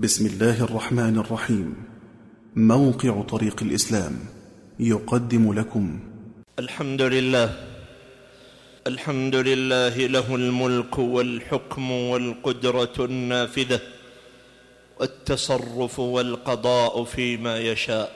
بسم الله الرحمن الرحيم. موقع طريق الإسلام يقدم لكم الحمد لله له الملك والحكم والقدرة النافذة والتصرف والقضاء فيما يشاء.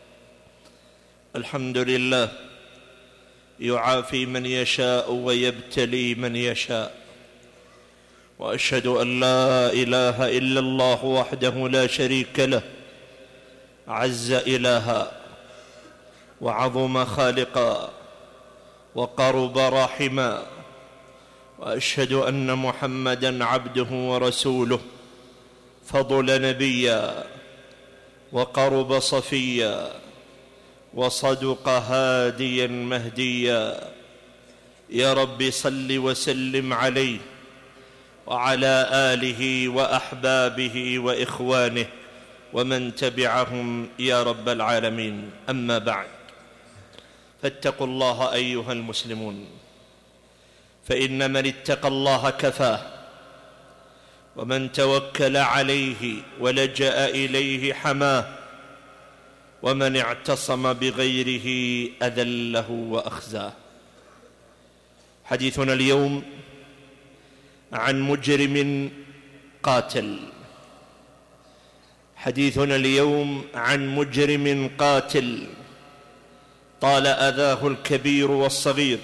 الحمد لله يعافي من يشاء ويبتلي من يشاء، وأشهد أن لا إله إلا الله وحده لا شريك له، عز إلها وعظم خالقا وقرب راحما، وأشهد أن محمدًا عبده ورسوله، فضل نبيا وقرب صفيا وصدق هاديا مهديا. يا رب صل وسلم عليه وعلى آله وأحبابه وإخوانه ومن تبعهم يا رب العالمين. أما بعد، فاتقوا الله أيها المسلمون، فإن من اتقى الله كفاه، ومن توكل عليه ولجأ إليه حماه، ومن اعتصم بغيره أذله وأخزاه. حديثنا اليوم عن مجرم قاتل. حديثنا اليوم عن مجرم قاتل طال أذاه الكبير والصغير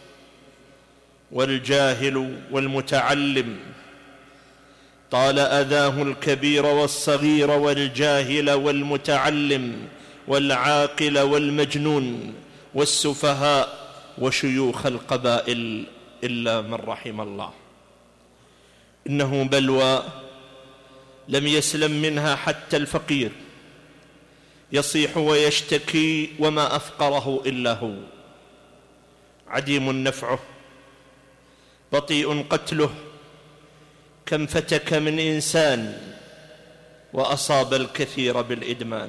والجاهل والمتعلم، طال أذاه الكبير والصغير والجاهل والمتعلم والعاقل والمجنون والسفهاء وشيوخ القبائل إلا من رحم الله. إنه بلوى لم يسلم منها حتى الفقير، يصيح ويشتكي وما أفقره إلا هو، عديم نفعه، بطيء قتله، كم فتك من إنسان وأصاب الكثير بالإدمان،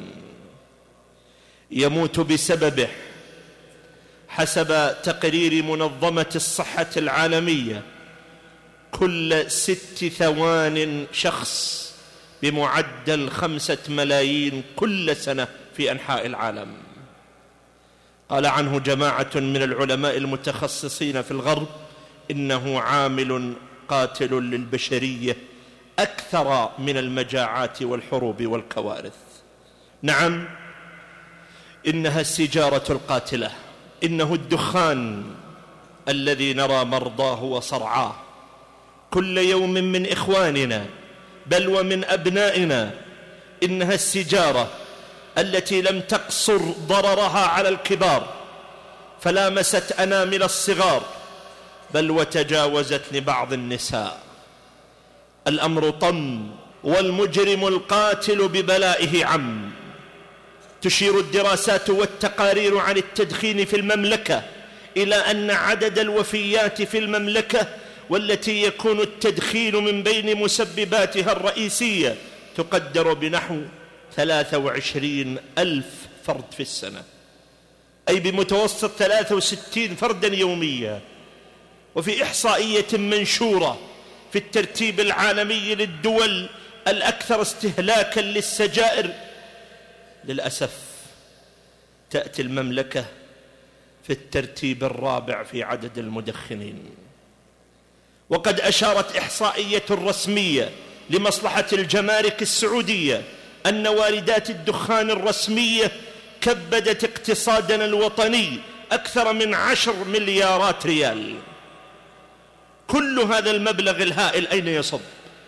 يموت بسببه حسب تقرير منظمة الصحة العالمية كل 6 ثوان شخص، بمعدل 5 ملايين كل سنة في أنحاء العالم. قال عنه جماعة من العلماء المتخصصين في الغرب إنه عامل قاتل للبشرية أكثر من المجاعات والحروب والكوارث. نعم، إنها السيجارة القاتلة، إنه الدخان الذي نرى مرضاه وصرعاه كل يوم من إخواننا بل ومن أبنائنا. إنها السيجارة التي لم تقصر ضررها على الكبار، فلامست أنامل الصغار بل وتجاوزت لبعض النساء. الأمر طم، والمجرم القاتل ببلائه عم. تشير الدراسات والتقارير عن التدخين في المملكة إلى أن عدد الوفيات في المملكة، والتي يكون التدخين من بين مسبباتها الرئيسية، تقدر بنحو 23,000 فرد في السنة، أي بمتوسط 63 فردا يوميا. وفي إحصائية منشورة في الترتيب العالمي للدول الأكثر استهلاكا للسجائر، للأسف تأتي المملكة في الترتيب الرابع في عدد المدخنين. وقد أشارت إحصائية رسمية لمصلحة الجمارك السعودية أن واردات الدخان الرسمية كبدت اقتصادنا الوطني أكثر من 10 مليارات ريال. كل هذا المبلغ الهائل أين يصب؟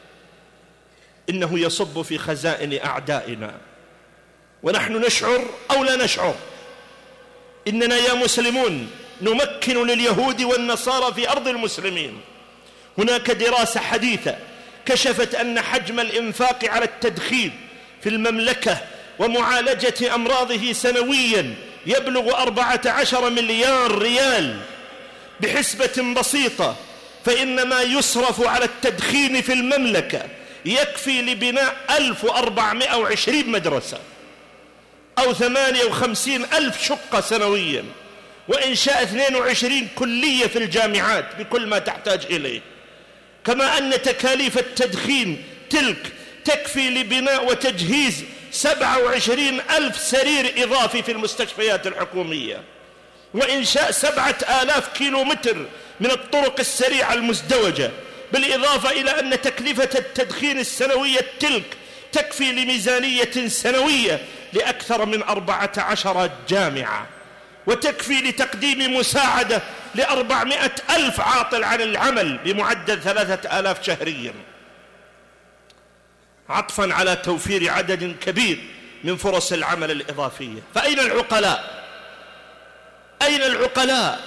إنه يصب في خزائن أعدائنا، ونحن نشعر أو لا نشعر إننا يا مسلمون نمكن لليهود والنصارى في أرض المسلمين. هناك دراسة حديثة كشفت أن حجم الإنفاق على التدخين في المملكة ومعالجة أمراضه سنويا يبلغ 14 مليار ريال. بحسبة بسيطة، فإن ما يصرف على التدخين في المملكة يكفي لبناء 1420 مدرسة أو 58,000 شقة سنويا، وإنشاء 22 كلية في الجامعات بكل ما تحتاج إليه. كما أن تكاليف التدخين تلك تكفي لبناء وتجهيز 27,000 سرير إضافي في المستشفيات الحكومية، وإنشاء 7,000 كيلومتر من الطرق السريعة المزدوجة، بالإضافة إلى أن تكلفة التدخين السنوية تلك تكفي لميزانية سنوية لأكثر من 14 جامعة، وتكفي لتقديم مساعدة ل400,000 عاطل عن العمل بمعدل 3,000 شهريا، عطفا على توفير عدد كبير من فرص العمل الإضافية. فأين العقلاء؟ أين العقلاء؟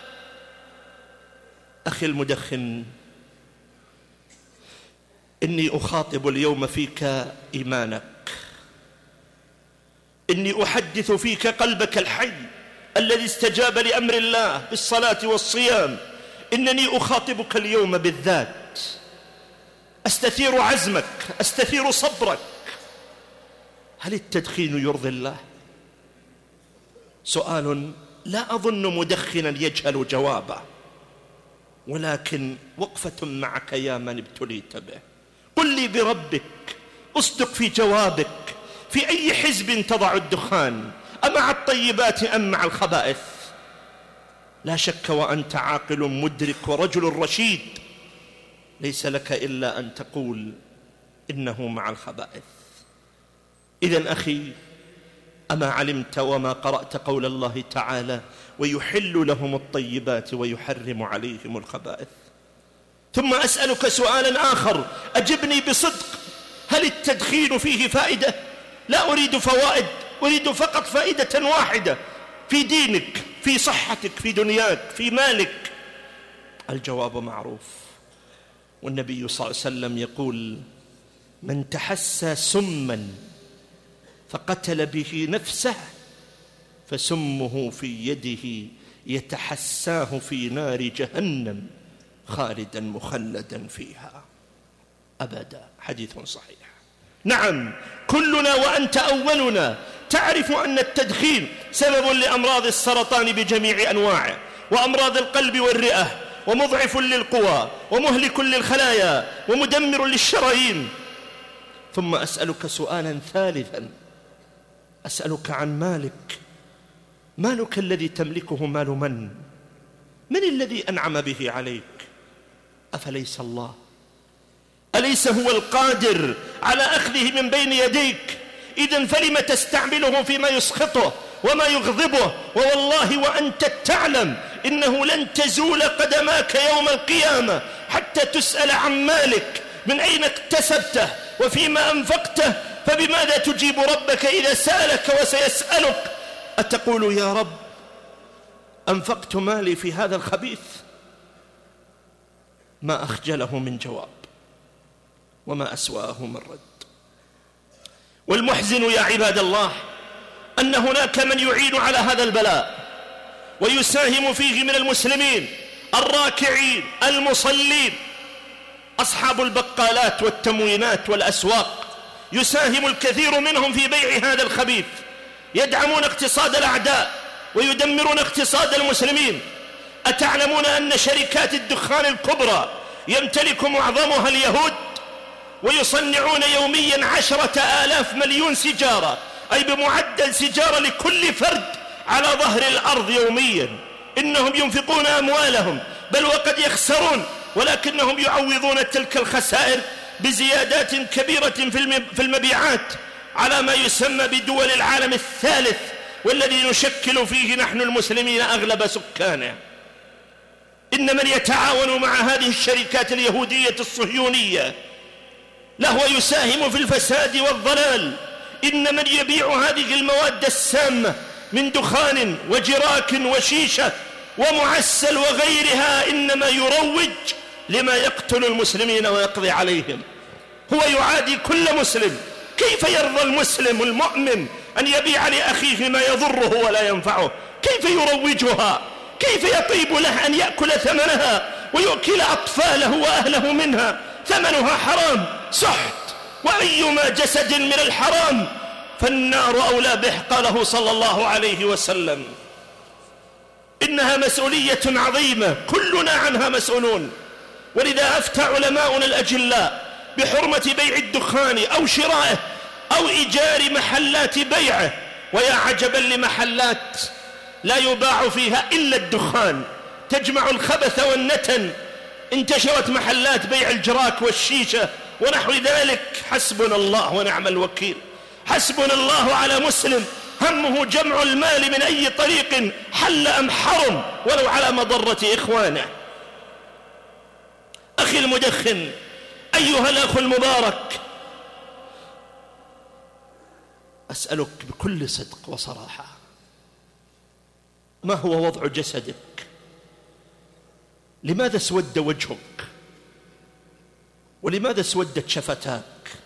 أخي المدخن، إني أخاطب اليوم فيك إيمانك، إني أحدث فيك قلبك الحي الذي استجاب لأمر الله بالصلاة والصيام. إنني أخاطبك اليوم بالذات، أستثير عزمك، أستثير صبرك. هل التدخين يرضي الله؟ سؤال لا أظن مدخنا يجهل جوابه، ولكن وقفة معك يا من ابتليت به. قل لي بربك، اصدق في جوابك، في أي حزب تضع الدخان؟ أمع الطيبات أم مع الخبائث؟ لا شك وأنت عاقل مدرك ورجل رشيد، ليس لك إلا أن تقول إنه مع الخبائث. إذن أخي، أما علمت وما قرأت قول الله تعالى: ويحل لهم الطيبات ويحرم عليهم الخبائث؟ ثم أسألك سؤالا آخر، أجبني بصدق، هل التدخين فيه فائدة؟ لا أريد فوائد، أريد فقط فائدة واحدة في دينك، في صحتك، في دنياك، في مالك. الجواب معروف، والنبي صلى الله عليه وسلم يقول: من تحسى سما فقتل به نفسه فسمه في يده يتحساه في نار جهنم خالدا مخلدا فيها أبدا. حديث صحيح. نعم، كلنا وأنت أولنا تعرف أن التدخين سبب لأمراض السرطان بجميع أنواعه، وأمراض القلب والرئة، ومضعف للقوى، ومهلك للخلايا، ومدمر للشرايين. ثم أسألك سؤالا ثالثا، أسألك عن مالك. مالك الذي تملكه مال من؟ من الذي أنعم به عليك؟ أفليس الله؟ أليس هو القادر على أخذه من بين يديك؟ إذن فلم تستعمله فيما يسخطه وما يغضبه؟ ووالله وأنت تعلم إنه لن تزول قدماك يوم القيامة حتى تسأل عن مالك، من أين اكتسبته وفيما أنفقته. فبماذا تجيب ربك إذا سألك وسيسألك؟ أتقول يا رب أنفقت مالي في هذا الخبيث؟ ما أخجله من جواب وما أسوأه من رد. والمحزن يا عباد الله أن هناك من يعين على هذا البلاء ويساهم فيه من المسلمين الراكعين المصلين. أصحاب البقالات والتموينات والأسواق يساهم الكثير منهم في بيع هذا الخبيث، يدعمون اقتصاد الأعداء ويدمرون اقتصاد المسلمين. أتعلمون أن شركات الدخان الكبرى يمتلك معظمها اليهود، ويصنعون يوميا 10,000 مليون سيجارة، أي بمعدل سيجارة لكل فرد على ظهر الأرض يوميا. إنهم ينفقون أموالهم، بل وقد يخسرون، ولكنهم يعوضون تلك الخسائر بزيادات كبيرة في المبيعات على ما يسمى بدول العالم الثالث، والذي نشكل فيه نحن المسلمين أغلب سكانه. إن من يتعاون مع هذه الشركات اليهودية الصهيونية لهو يساهم في الفساد والضلال. إن من يبيع هذه المواد السامة من دخان وجراك وشيشة ومعسل وغيرها إنما يروج لما يقتل المسلمين ويقضي عليهم. هو يعادي كل مسلم. كيف يرضى المسلم المؤمن أن يبيع لأخيه ما يضره ولا ينفعه؟ كيف يروجها؟ كيف يطيب له أن يأكل ثمنها ويؤكل أطفاله وأهله منها؟ ثمنها حرام سحت، وأيما جسد من الحرام فالنار أولى به. قاله صلى الله عليه وسلم. إنها مسؤولية عظيمة كلنا عنها مسؤولون، ولذا أفتى علماؤنا الأجلاء بحرمة بيع الدخان أو شرائه أو إيجار محلات بيعه. ويا عجبا لمحلات لا يباع فيها إلا الدخان، تجمع الخبث والنتن. انتشرت محلات بيع الجراك والشيشة ونحو ذلك. حسبنا الله ونعم الوكيل. حسبنا الله على مسلم همه جمع المال من أي طريق حل أم حرم ولو على مضرة إخوانه. أخي المدخن، أيها الأخ المبارك، أسألك بكل صدق وصراحة، ما هو وضع جسدك؟ لماذا اسود وجهك؟ ولماذا اسودت شفتاك؟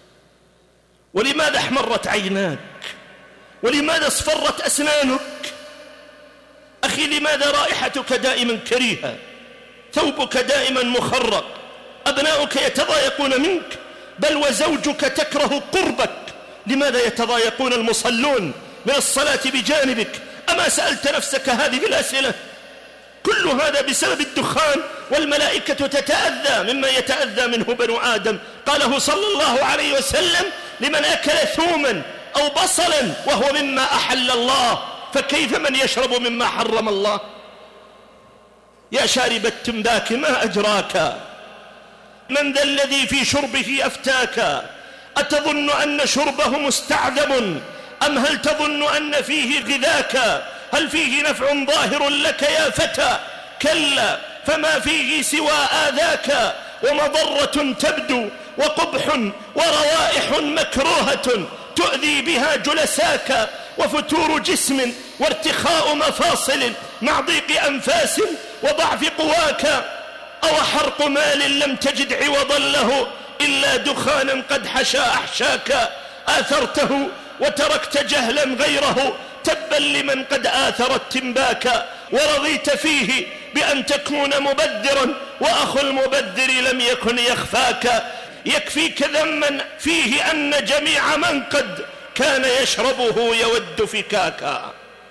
ولماذا احمرت عيناك؟ ولماذا اصفرت أسنانك؟ أخي، لماذا رائحتك دائما كريهة؟ ثوبك دائما مخرق، أبناؤك يتضايقون منك، بل وزوجك تكره قربك. لماذا يتضايقون المصلون من الصلاة بجانبك؟ أما سألت نفسك هذه الأسئلة؟ كل هذا بسبب الدخان، والملائكة تتأذى مما يتأذى منه بنو آدم. قاله صلى الله عليه وسلم: لمن أكل ثوما أو بصلا وهو مما أحل الله، فكيف من يشرب مما حرم الله؟ يا شارب التنباك ما أجراك؟ من ذا الذي في شربه أفتاك؟ أتظن أن شربه مستعذب أم هل تظن أن فيه غذاك؟ هل فيه نفع ظاهر لك يا فتى؟ كلا، فما فيه سوى آذاك، ومضرة تبدو وقبح وروائح مكروهة تؤذي بها جلساك، وفتور جسم وارتخاء مفاصل مع ضيق أنفاس وضعف قواك. أو حرق مال لم تجد عوضا له إلا دخانا قد حشى أحشاك، آثرته وتركت جهلا غيره، تبا لمن قد آثر التنباك، ورضيت فيه بأن تكون مبذرا، وأخو المبذر لم يكن يخفاك. يكفيك ذما فيه أن جميع من قد كان يشربه يود فكاكا.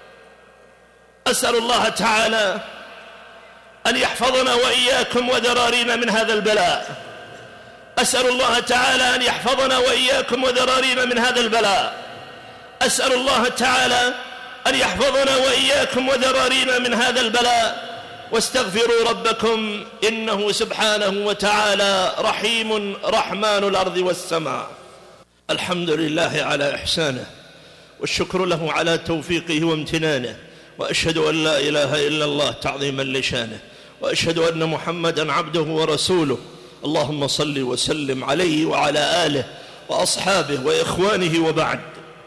أسأل الله تعالى أن يحفظنا وإياكم وذرارينا من هذا البلاء. أسأل الله تعالى أن يحفظنا وإياكم وذرارينا من هذا البلاء. أسأل الله تعالى أن يحفظنا وإياكم وذرارينا من هذا البلاء. واستغفروا ربكم إنه سبحانه وتعالى رحيم رحمن الأرض والسماء. الحمد لله على إحسانه، والشكر له على توفيقه وامتنانه، وأشهد أن لا إله إلا الله تعظيما لشانه، وأشهد أن محمدا عبده ورسوله. اللهم صل وسلم عليه وعلى آله وأصحابه وإخوانه، وبعد.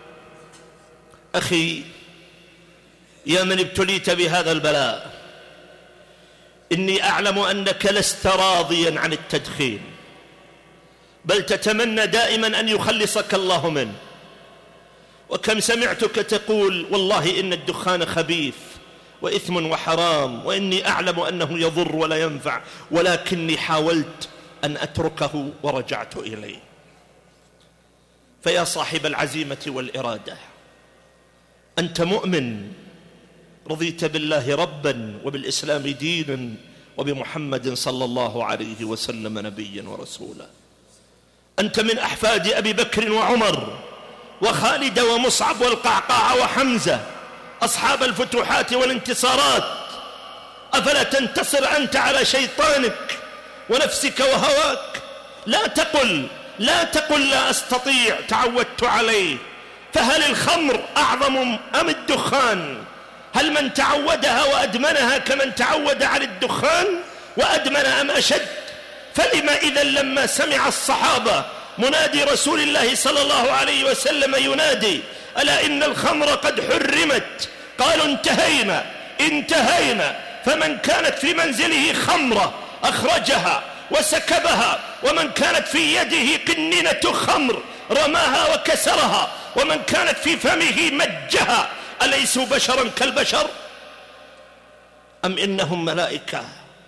أخي، يا من ابتليت بهذا البلاء، إني أعلم أنك لست راضيا عن التدخين، بل تتمنى دائما أن يخلصك الله منه. وكم سمعتك تقول: والله إن الدخان خبيث وإثم وحرام، وإني أعلم أنه يضر ولا ينفع، ولكني حاولت أن أتركه ورجعت إليه. فيا صاحب العزيمة والإرادة، أنت مؤمن، رضيت بالله ربا وبالإسلام دينا وبمحمد صلى الله عليه وسلم نبيا ورسولا. أنت من أحفاد أبي بكر وعمر وخالد ومصعب والقعقاع وحمزة، أصحاب الفتوحات والانتصارات. أفلا تنتصر أنت على شيطانك ونفسك وهواك؟ لا تقل لا أستطيع، تعودت عليه. فهل الخمر أعظم أم الدخان؟ هل من تعودها وأدمنها كمن تعود على الدخان وأدمن أم أشد؟ فلما إذا لما سمع الصحابة منادي رسول الله صلى الله عليه وسلم ينادي: ألا إن الخمر قد حرمت، قالوا: انتهينا. فمن كانت في منزله خمرة أخرجها وسكبها، ومن كانت في يده قنينة خمر رماها وكسرها، ومن كانت في فمه مجها. أليسوا بشرا كالبشر أم إنهم ملائكة؟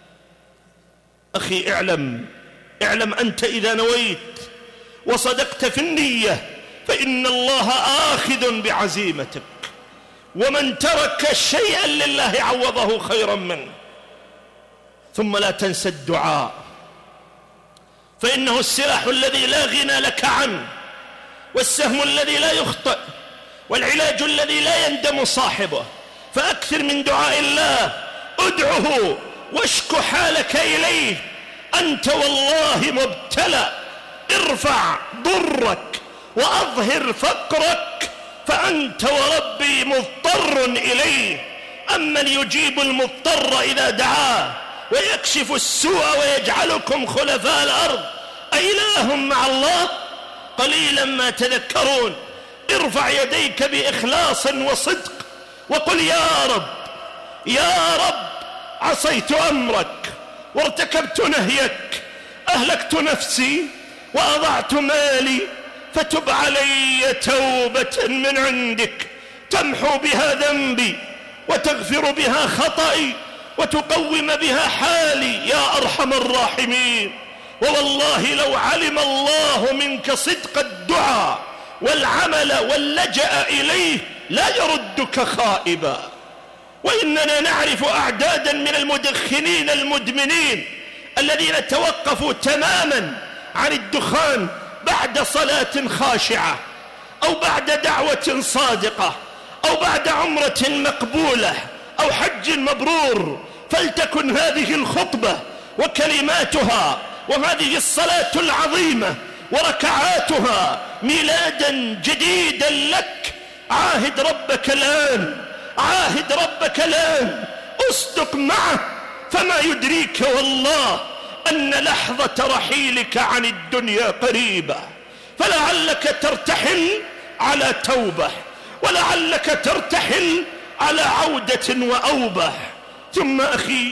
أخي، اعلم أنت إذا نويت وصدقت في النية فإن الله آخذ بعزيمتك، ومن ترك شيئا لله عوضه خيرا منه. ثم لا تنسى الدعاء، فإنه السلاح الذي لا غنى لك عنه، والسهم الذي لا يخطئ، والعلاج الذي لا يندم صاحبه. فأكثر من دعاء الله، ادعه واشك حالك إليه. أنت والله مبتلى، ارفع ضرك وأظهر فقرك، فأنت وربي مضطر إليه. أمن يجيب المضطر إذا دعاه ويكشف السوء ويجعلكم خلفاء الأرض أإله مع الله؟ قليلا ما تذكرون. ارفع يديك بإخلاص وصدق وقل يا رب يا رب، عصيت أمرك وارتكبت نهيك، أهلكت نفسي وأضعت مالي، فتب علي توبة من عندك تمحو بها ذنبي وتغفر بها خطئي وتقوم بها حالي يا أرحم الراحمين. ووالله لو علم الله منك صدق الدعاء والعمل واللجأ إليه لا يردك خائبا. وإننا نعرف أعدادا من المدخنين المدمنين الذين توقفوا تماما عن الدخان بعد صلاة خاشعة، أو بعد دعوة صادقة، أو بعد عمرة مقبولة، أو حج مبرور. فلتكن هذه الخطبة وكلماتها وهذه الصلاة العظيمة وركعاتها ميلادا جديدا لك. عاهد ربك الآن، عاهد ربك الآن، اصدق معه، فما يدريك والله أن لحظة رحيلك عن الدنيا قريبة. فلعلك ترتحل على توبة، ولعلك ترتحل على عودة وأوبة. ثم أخي،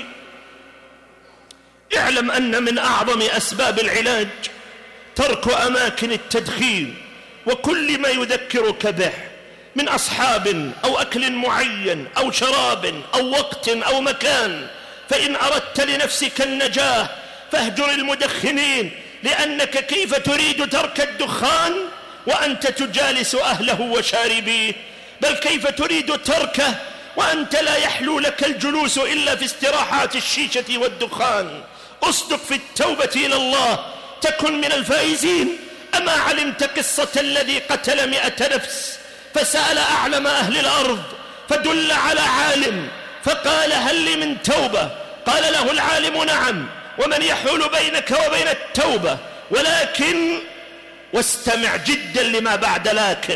اعلم أن من أعظم أسباب العلاج ترك أماكن التدخين وكل ما يذكرك به من أصحاب أو أكل معين أو شراب أو وقت أو مكان. فإن أردت لنفسك النجاة فاهجر المدخنين، لأنك كيف تريد ترك الدخان وأنت تجالس أهله وشاربيه؟ بل كيف تريد تركه وأنت لا يحلو لك الجلوس إلا في استراحات الشيشة والدخان؟ أصدق في التوبة إلى الله تكن من الفائزين. أما علمت قصة الذي قتل 100 نفس فسأل أعلم أهل الأرض فدل على عالم فقال هل لي من توبة؟ قال له العالم نعم، ومن يحول بينك وبين التوبة؟ ولكن، واستمع جدا لما بعد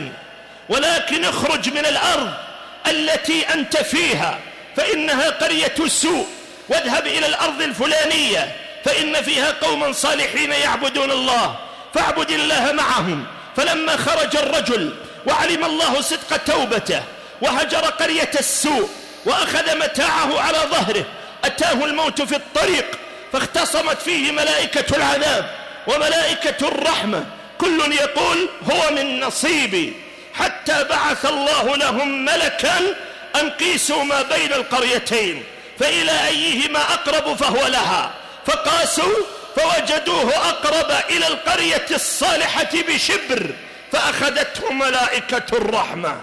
ولكن اخرج من الأرض التي أنت فيها فإنها قرية سوء، واذهب إلى الأرض الفلانية فإن فيها قوما صالحين يعبدون الله فاعبد الله معهم. فلما خرج الرجل وعلم الله صدق توبته وهجر قرية السوء وأخذ متاعه على ظهره، أتاه الموت في الطريق فاختصمت فيه ملائكة العذاب وملائكة الرحمة، كل يقول هو من نصيبي، حتى بعث الله لهم ملكا أن قيسوا ما بين القريتين فإلى أيهما أقرب فهو لها، فقاسوا فوجدوه أقرب إلى القرية الصالحة بشبر فأخذته ملائكة الرحمة.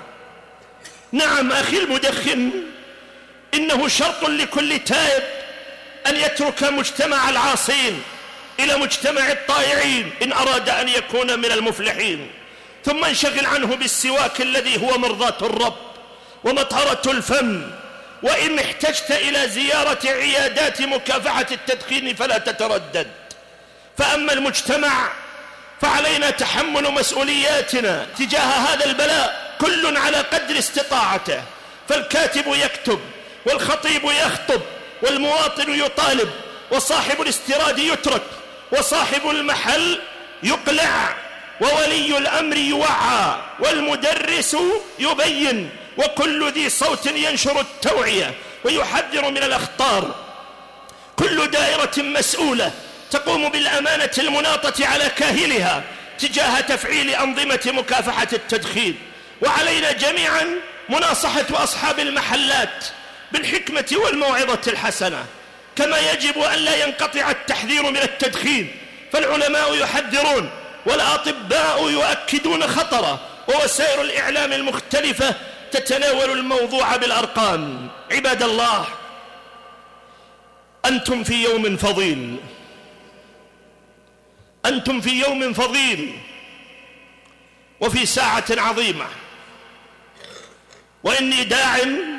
نعم أخي المدخن، إنه شرط لكل تائب أن يترك مجتمع العاصين إلى مجتمع الطائعين إن أراد أن يكون من المفلحين. ثم انشغل عنه بالسواك الذي هو مرضاة الرب ومطهرة الفم. وإن احتجت إلى زيارة عيادات مكافحة التدخين فلا تتردد. فأما المجتمع فعلينا تحمل مسؤولياتنا تجاه هذا البلاء، كل على قدر استطاعته. فالكاتب يكتب، والخطيب يخطب، والمواطن يطالب، وصاحب الاستيراد يترك، وصاحب المحل يقلع، وولي الأمر يوعى، والمدرس يبين، وكل ذي صوت ينشر التوعية ويحذر من الأخطار. كل دائرة مسؤولة تقوم بالأمانة المناطة على كاهلها تجاه تفعيل أنظمة مكافحة التدخين. وعلينا جميعا مناصحة أصحاب المحلات بالحكمة والموعظة الحسنة، كما يجب أن لا ينقطع التحذير من التدخين، فالعلماء يحذرون والأطباء يؤكدون خطره، ووسائل الإعلام المختلفة تتناول الموضوع بالأرقام. عباد الله، أنتم في يوم فضيل، أنتم في يوم فضيل وفي ساعة عظيمة، وإني داع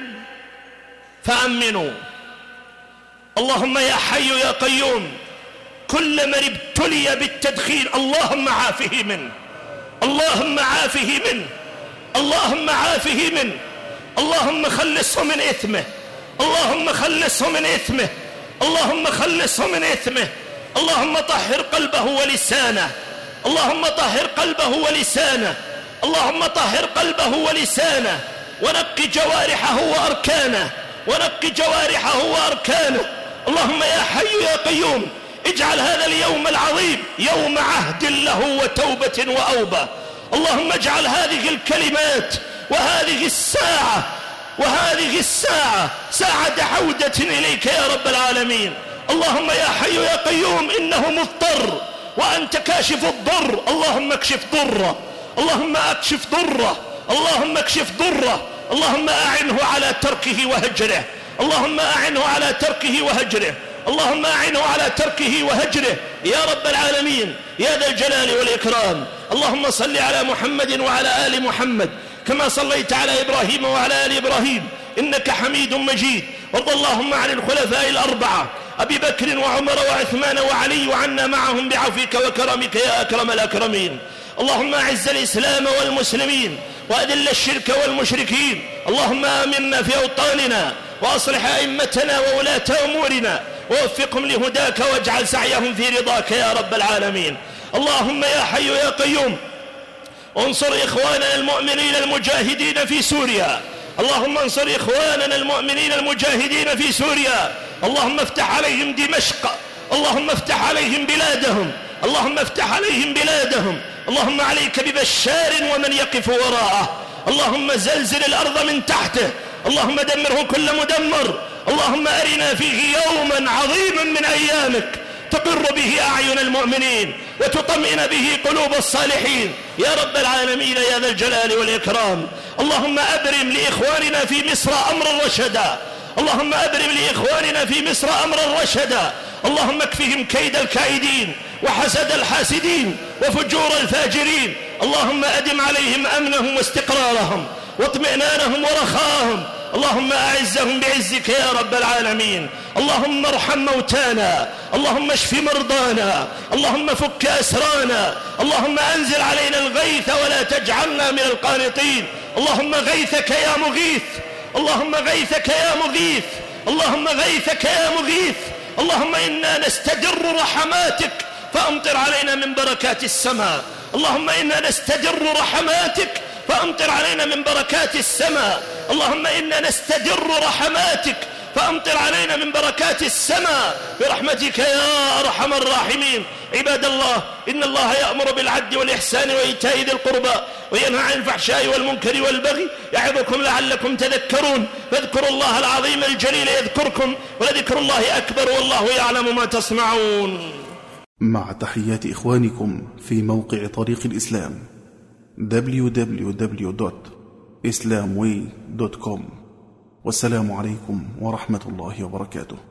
فأمنوا. اللهم يا حي يا قيوم، كل من ابتلي بالتدخين اللهم عافه منه، اللهم عافه منه، اللهم عافه منه، اللهم خلصه من إثمه، اللهم خلصه من إثمه، اللهم خلصه من إثمه. اللهم طهر قلبه ولسانه، اللهم طهر قلبه ولسانه، اللهم طهر قلبه ولسانه، ونقي جوارحه وأركانه، ونقي جوارحه وأركانه. اللهم يا حي يا قيوم، اجعل هذا اليوم العظيم يوم عهد له وتوبة وأوبة. اللهم اجعل هذه الكلمات وهذه الساعة ساعة عودة إليك يا رب العالمين. اللهم يا حي يا قيوم، إنه مضطر وأنت كاشف الضر، اللهم اكشف ضره، اللهم اكشف ضره، اللهم اكشف ضره، اللهم أعنه على تركه وهجره، اللهم أعنه على تركه وهجره، اللهم أعنه على تركه وهجره يا رب العالمين يا ذا الجلال والإكرام. اللهم صل على محمد وعلى آل محمد كما صليت على إبراهيم وعلى آل إبراهيم إنك حميد مجيد. وارض اللهم عن الخلفاء الأربعة أبي بكر وعمر وعثمان وعلي، وعنا معهم بعفوك وكرمك يا أكرم الأكرمين. اللهم أعز الإسلام والمسلمين وأذل الشرك والمشركين. اللهم آمنا في أوطاننا وأصلح أئمتنا وولاة أمورنا ووفقهم لهداك واجعل سعيهم في رضاك يا رب العالمين. اللهم يا حي يا قيوم، انصر إخواننا المؤمنين المجاهدين في سوريا، اللهم انصر إخواننا المؤمنين المجاهدين في سوريا. اللهم افتح عليهم دمشق، اللهم افتح عليهم بلادهم، اللهم افتح عليهم بلادهم. اللهم عليك ببشار ومن يقف وراءه، اللهم زلزل الأرض من تحته، اللهم دمره كل مدمر. اللهم أرنا فيه يوما عظيما من أيامك تقر به أعين المؤمنين وتطمئن به قلوب الصالحين يا رب العالمين يا ذا الجلال والإكرام. اللهم أبرم لإخواننا في مصر أمرا رشدا، اللهم أبرم لإخواننا في مصر أمرا رشدا. اللهم اكفهم كيد الكائدين وحسد الحاسدين وفجور الفاجرين. اللهم أدم عليهم أمنهم واستقرارهم واطمئنانهم ورخاهم. اللهم أعزهم بعزك يا رب العالمين. اللهم ارحم موتانا، اللهم اشف مرضانا، اللهم فك أسرانا، اللهم أنزل علينا الغيث ولا تجعلنا من القانطين. اللهم غيثك يا مغيث، اللهم غيثك يا مغيث، اللهم غيثك يا مغيث. اللهم إنا نستدر رحماتك فأمطر علينا من بركات السماء، اللهم إنا نستدر رحماتك فأمطر علينا من بركات السماء، اللهم إنا نستدر رحماتك فأمطر علينا من بركات السماء برحمتك يا أرحم الراحمين. عباد الله، إن الله يأمر بالعدل والإحسان وإيتاء ذي القربى وينهى عن الفحشاء والمنكر والبغي يعظكم لعلكم تذكرون. فاذكروا الله العظيم الجليل يذكركم، ولذكر الله أكبر والله يعلم ما تصنعون. مع تحيات إخوانكم في موقع طريق الإسلام www.islamway.com. والسلام عليكم ورحمة الله وبركاته.